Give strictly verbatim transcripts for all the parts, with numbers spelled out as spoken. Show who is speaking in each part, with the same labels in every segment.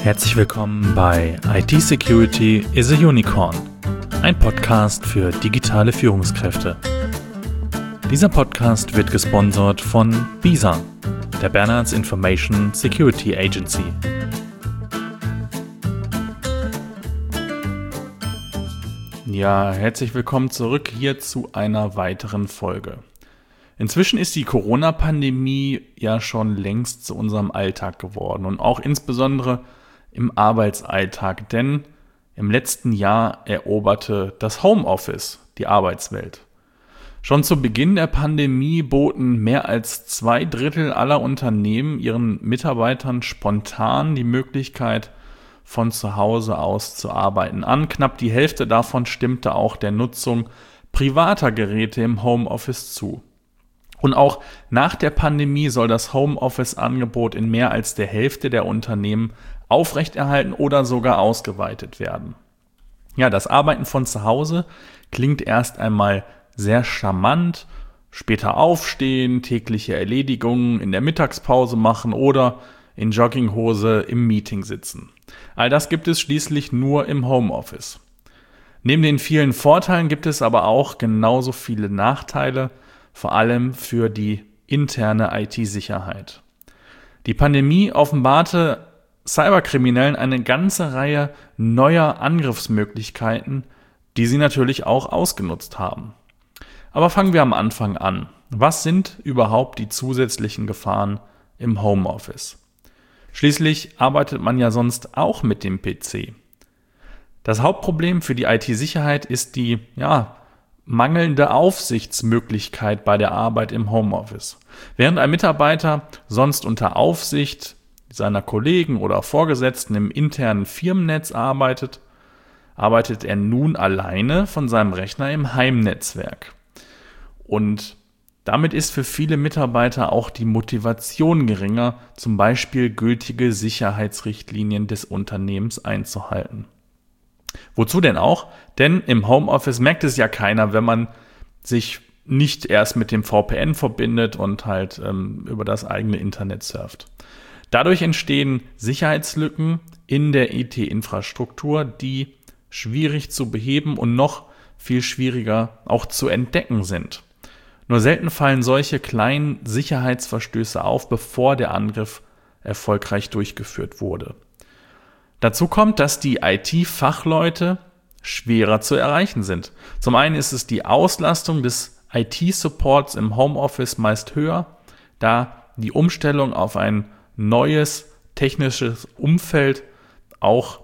Speaker 1: Herzlich willkommen bei I T Security is a Unicorn, ein Podcast für digitale Führungskräfte. Dieser Podcast wird gesponsert von BISA, der Bernards Information Security Agency. Ja, herzlich willkommen zurück hier zu einer weiteren Folge. Inzwischen ist die Corona-Pandemie ja schon längst zu unserem Alltag geworden und auch insbesondere im Arbeitsalltag, denn im letzten Jahr eroberte das Homeoffice die Arbeitswelt. Schon zu Beginn der Pandemie boten mehr als zwei Drittel aller Unternehmen ihren Mitarbeitern spontan die Möglichkeit, von zu Hause aus zu arbeiten an. Knapp die Hälfte davon stimmte auch der Nutzung privater Geräte im Homeoffice zu. Und auch nach der Pandemie soll das Homeoffice-Angebot in mehr als der Hälfte der Unternehmen aufrechterhalten oder sogar ausgeweitet werden. Ja, das Arbeiten von zu Hause klingt erst einmal sehr charmant, später aufstehen, tägliche Erledigungen in der Mittagspause machen oder in Jogginghose im Meeting sitzen. All das gibt es schließlich nur im Homeoffice. Neben den vielen Vorteilen gibt es aber auch genauso viele Nachteile, vor allem für die interne I T-Sicherheit. Die Pandemie offenbarte Cyberkriminellen eine ganze Reihe neuer Angriffsmöglichkeiten, die sie natürlich auch ausgenutzt haben. Aber fangen wir am Anfang an. Was sind überhaupt die zusätzlichen Gefahren im Homeoffice? Schließlich arbeitet man ja sonst auch mit dem P C. Das Hauptproblem für die I T-Sicherheit ist die, ja, mangelnde Aufsichtsmöglichkeit bei der Arbeit im Homeoffice. Während ein Mitarbeiter sonst unter Aufsicht seiner Kollegen oder Vorgesetzten im internen Firmennetz arbeitet, arbeitet er nun alleine von seinem Rechner im Heimnetzwerk. Und damit ist für viele Mitarbeiter auch die Motivation geringer, zum Beispiel gültige Sicherheitsrichtlinien des Unternehmens einzuhalten. Wozu denn auch? Denn im Homeoffice merkt es ja keiner, wenn man sich nicht erst mit dem V P N verbindet und halt ähm, über das eigene Internet surft. Dadurch entstehen Sicherheitslücken in der I T-Infrastruktur, die schwierig zu beheben und noch viel schwieriger auch zu entdecken sind. Nur selten fallen solche kleinen Sicherheitsverstöße auf, bevor der Angriff erfolgreich durchgeführt wurde. Dazu kommt, dass die I T-Fachleute schwerer zu erreichen sind. Zum einen ist es die Auslastung des I T-Supports im Homeoffice meist höher, da die Umstellung auf ein neues technisches Umfeld auch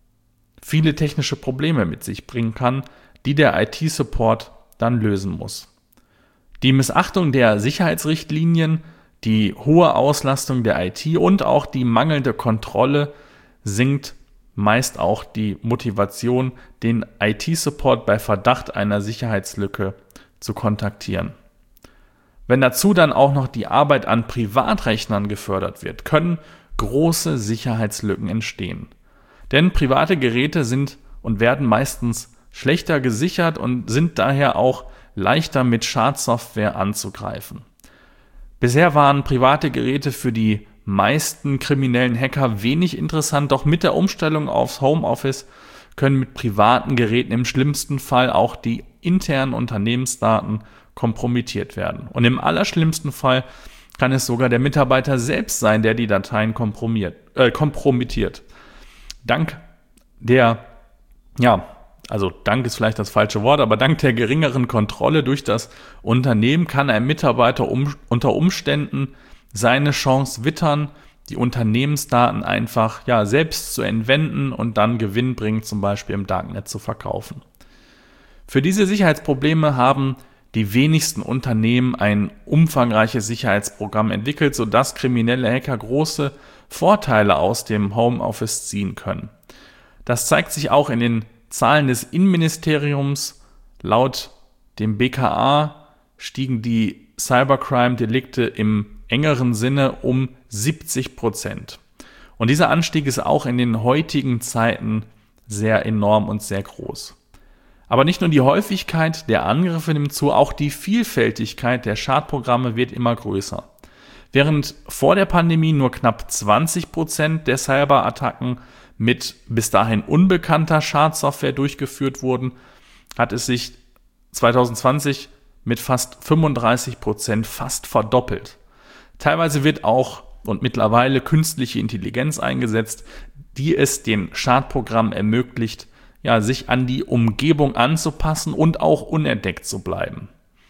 Speaker 1: viele technische Probleme mit sich bringen kann, die der I T-Support dann lösen muss. Die Missachtung der Sicherheitsrichtlinien, die hohe Auslastung der I T und auch die mangelnde Kontrolle sinkt meist auch die Motivation, den I T-Support bei Verdacht einer Sicherheitslücke zu kontaktieren. Wenn dazu dann auch noch die Arbeit an Privatrechnern gefördert wird, können große Sicherheitslücken entstehen. Denn private Geräte sind und werden meistens schlechter gesichert und sind daher auch leichter mit Schadsoftware anzugreifen. Bisher waren private Geräte für die meisten kriminellen Hacker wenig interessant, doch mit der Umstellung aufs Homeoffice können mit privaten Geräten im schlimmsten Fall auch die internen Unternehmensdaten kompromittiert werden. Und im allerschlimmsten Fall kann es sogar der Mitarbeiter selbst sein, der die Dateien kompromiert, äh, kompromittiert. Dank der, ja, also Dank ist vielleicht das falsche Wort, aber dank der geringeren Kontrolle durch das Unternehmen kann ein Mitarbeiter um, unter Umständen seine Chance wittern, die Unternehmensdaten einfach ja selbst zu entwenden und dann gewinnbringend zum Beispiel im Darknet zu verkaufen. Für diese Sicherheitsprobleme haben die wenigsten Unternehmen ein umfangreiches Sicherheitsprogramm entwickelt, sodass kriminelle Hacker große Vorteile aus dem Homeoffice ziehen können. Das zeigt sich auch in den Zahlen des Innenministeriums. Laut dem B K A stiegen die Cybercrime-Delikte im engeren Sinne um siebzig Prozent. Und dieser Anstieg ist auch in den heutigen Zeiten sehr enorm und sehr groß. Aber nicht nur die Häufigkeit der Angriffe nimmt zu, auch die Vielfältigkeit der Schadprogramme wird immer größer. Während vor der Pandemie nur knapp zwanzig Prozent der Cyberattacken mit bis dahin unbekannter Schadsoftware durchgeführt wurden, hat es sich zwanzig zwanzig mit fast fünfunddreißig Prozent fast verdoppelt. Teilweise wird auch und mittlerweile künstliche Intelligenz eingesetzt, die es den Schadprogrammen ermöglicht, ja, sich an die Umgebung anzupassen und auch unentdeckt zu bleiben.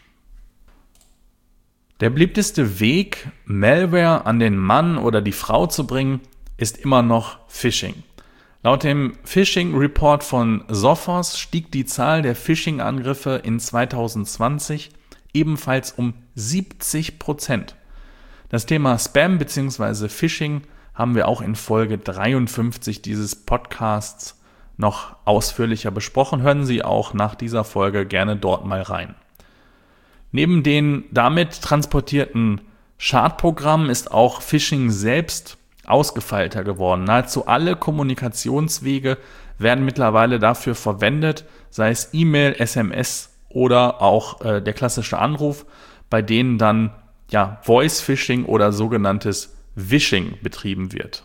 Speaker 1: Der beliebteste Weg, Malware an den Mann oder die Frau zu bringen, ist immer noch Phishing. Laut dem Phishing Report von Sophos stieg die Zahl der Phishing-Angriffe in zwanzig zwanzig ebenfalls um siebzig Prozent. Das Thema Spam bzw. Phishing haben wir auch in Folge dreiundfünfzig dieses Podcasts noch ausführlicher besprochen. Hören Sie auch nach dieser Folge gerne dort mal rein. Neben den damit transportierten Schadprogrammen ist auch Phishing selbst ausgefeilter geworden. Nahezu alle Kommunikationswege werden mittlerweile dafür verwendet, sei es E-Mail, S M S oder auch äh, der klassische Anruf, bei denen dann ja Voice-Phishing oder sogenanntes Vishing betrieben wird.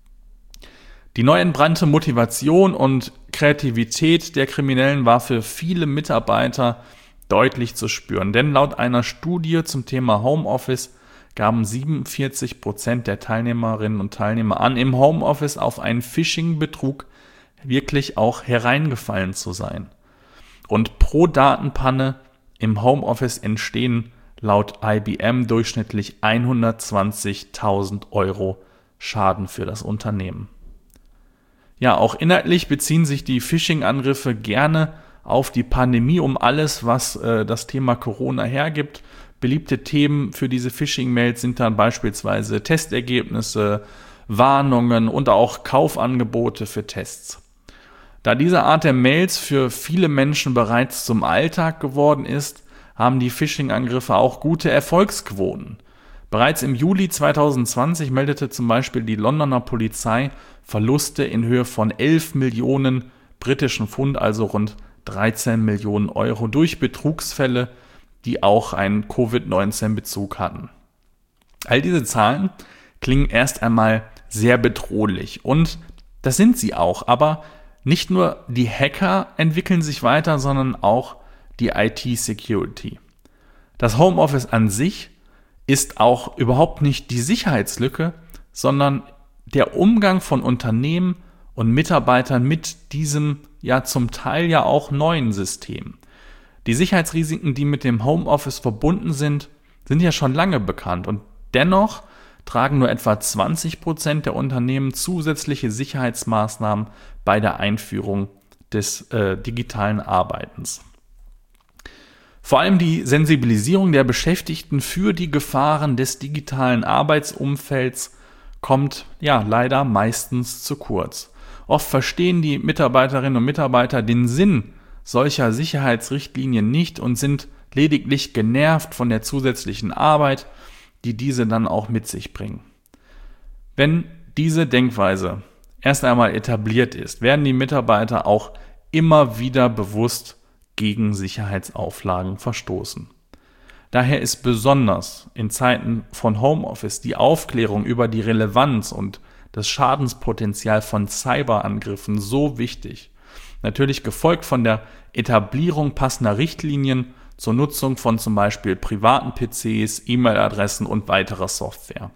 Speaker 1: Die neu entbrannte Motivation und Kreativität der Kriminellen war für viele Mitarbeiter deutlich zu spüren, denn laut einer Studie zum Thema Homeoffice gaben siebenundvierzig Prozent der Teilnehmerinnen und Teilnehmer an, im Homeoffice auf einen Phishing-Betrug wirklich auch hereingefallen zu sein. Und pro Datenpanne im Homeoffice entstehen laut I B M durchschnittlich hundertzwanzigtausend Euro Schaden für das Unternehmen. Ja, auch inhaltlich beziehen sich die Phishing-Angriffe gerne auf die Pandemie, um alles, was äh, das Thema Corona hergibt. Beliebte Themen für diese Phishing-Mails sind dann beispielsweise Testergebnisse, Warnungen und auch Kaufangebote für Tests. Da diese Art der Mails für viele Menschen bereits zum Alltag geworden ist, haben die Phishing-Angriffe auch gute Erfolgsquoten. Bereits im Juli zwanzig zwanzig meldete zum Beispiel die Londoner Polizei Verluste in Höhe von elf Millionen britischen Pfund, also rund dreizehn Millionen Euro, durch Betrugsfälle, die auch einen Covid neunzehn Bezug hatten. All diese Zahlen klingen erst einmal sehr bedrohlich und das sind sie auch, aber nicht nur die Hacker entwickeln sich weiter, sondern auch die I T-Security. Das Homeoffice an sich ist auch überhaupt nicht die Sicherheitslücke, sondern der Umgang von Unternehmen und Mitarbeitern mit diesem ja zum Teil ja auch neuen System. Die Sicherheitsrisiken, die mit dem Homeoffice verbunden sind, sind ja schon lange bekannt und dennoch tragen nur etwa zwanzig Prozent der Unternehmen zusätzliche Sicherheitsmaßnahmen bei der Einführung des äh, digitalen Arbeitens. Vor allem die Sensibilisierung der Beschäftigten für die Gefahren des digitalen Arbeitsumfelds kommt ja leider meistens zu kurz. Oft verstehen die Mitarbeiterinnen und Mitarbeiter den Sinn solcher Sicherheitsrichtlinien nicht und sind lediglich genervt von der zusätzlichen Arbeit, die diese dann auch mit sich bringen. Wenn diese Denkweise erst einmal etabliert ist, werden die Mitarbeiter auch immer wieder bewusst gegen Sicherheitsauflagen verstoßen. Daher ist besonders in Zeiten von Homeoffice die Aufklärung über die Relevanz und das Schadenspotenzial von Cyberangriffen so wichtig. Natürlich gefolgt von der Etablierung passender Richtlinien zur Nutzung von zum Beispiel privaten P Cs, E-Mail-Adressen und weiterer Software.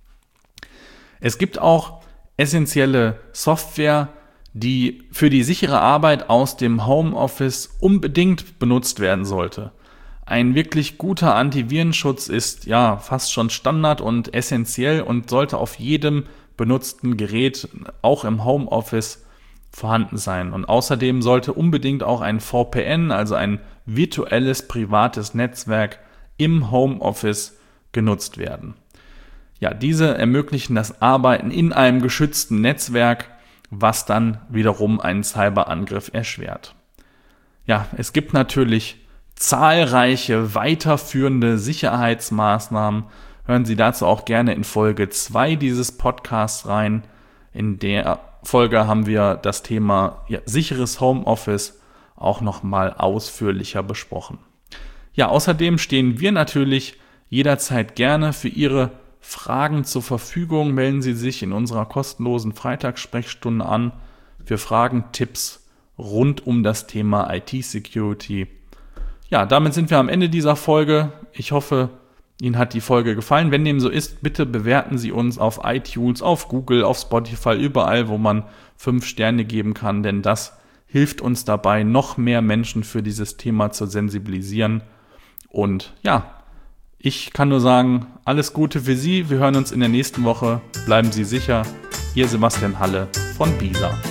Speaker 1: Es gibt auch essentielle Software, die für die sichere Arbeit aus dem Homeoffice unbedingt benutzt werden sollte. Ein wirklich guter Antivirenschutz ist ja fast schon Standard und essentiell und sollte auf jedem benutzten Gerät auch im Homeoffice vorhanden sein. Und außerdem sollte unbedingt auch ein V P N, also ein virtuelles privates Netzwerk im Homeoffice genutzt werden. Ja, diese ermöglichen das Arbeiten in einem geschützten Netzwerk, was dann wiederum einen Cyberangriff erschwert. Ja, es gibt natürlich zahlreiche weiterführende Sicherheitsmaßnahmen. Hören Sie dazu auch gerne in Folge zwei dieses Podcasts rein. In der Folge haben wir das Thema ja, sicheres Homeoffice auch nochmal ausführlicher besprochen. Ja, außerdem stehen wir natürlich jederzeit gerne für Ihre Fragen zur Verfügung. Melden Sie sich in unserer kostenlosen Freitagssprechstunde an für Fragen, Tipps rund um das Thema I T-Security. Ja, damit sind wir am Ende dieser Folge. Ich hoffe, Ihnen hat die Folge gefallen. Wenn dem so ist, bitte bewerten Sie uns auf iTunes, auf Google, auf Spotify, überall, wo man fünf Sterne geben kann, denn das hilft uns dabei, noch mehr Menschen für dieses Thema zu sensibilisieren. Und ja, ich kann nur sagen, alles Gute für Sie. Wir hören uns in der nächsten Woche. Bleiben Sie sicher. Ihr Sebastian Halle von BISA.